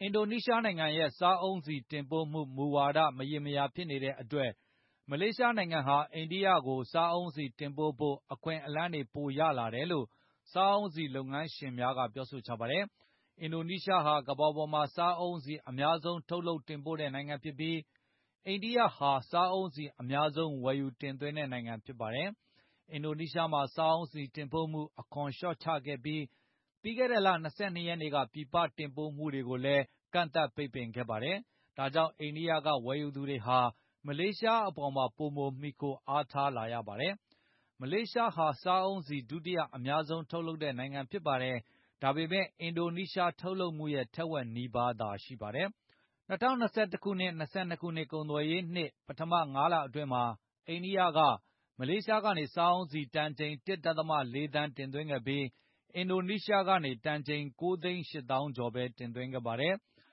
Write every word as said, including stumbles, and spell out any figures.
အင်ဒိုနီးရှားနိုင်ငံရဲ့စားအုန်းဆီတင်ပို့မှုမူဝါဒမရေမရာဖြစ်နေတဲ့အတွက်မလေးရှားနိုင်ငံဟာအိန္ဒိယကိုစားအုန်းဆီတင်ပို့ဖို့အခွင့်အလမ်းတွေပိုရလာတယ်လို့စားအုန်းဆီလုပ်ငန်းရှင်များကပြောဆိုကြပါတယ်။အင်ဒိုနီးရှားဟာကမ္ဘာပေါ်မှာစားအုန်းဆီအများဆုံးထုတ်လုပ်တင်ပို့တဲ့နိုင်ငံဖြစ်ပြီးအိန္ဒိယဟာစားအုန်းဆီအများဆုံးဝယ်ယူတင်သွင်းတဲ့နိုင်ငံဖြစ်ပါတယ်။အင်ဒိုနီးရှားမှာစားအုန်းဆီတင်ပို့မှုအခွန်လျှော့ချခဲ့ပြီးပြီးခဲ့တဲ့လ၂၂ရက်နေ့ကပြည်ပတင်ပို့မှုတွေကိုလည်းကန့်သတ်ပိတ်ပင်ခဲ့ပါတယ်။ဒါကြောင့်အိန္ဒိယကဝယ်ယူသူတွေဟာမလေးရှားအပေါ်မှာပိုမိုမှီခိုအားထားလာရပါတယ်။မလေးရှားဟာစားအုန်းဆီဒုတိယအများဆုံးထုတ်လုပ်တဲ့နိုင်ငံဖြစ်ပါတယ်။ဒါပေမဲ့အင်ဒိုနီးရှားထုတ်လုပ်မှုရဲ့ထက်ဝက်နီးပါးသာရှိပါတယ်။၂၀၂၁ခုနှစ်-၂၂ခုနှစ်ကုန်သွယ်ရေးနှစ်ပထမငါးလအတွင်းမှာအိန္ဒိယကမလေးရှားကနေစားအုန်းဆီတန်ချိန်တစ်ဒသမလေးသန်းတင်သွင်းခဲ့ပြီးအင်ဒိုနီးရှားကနေတန်ချိန်ကိုးသိန်းရှစ်သောင်းကျော်ပဲတင်သွင်းခဲ့ပါတယ်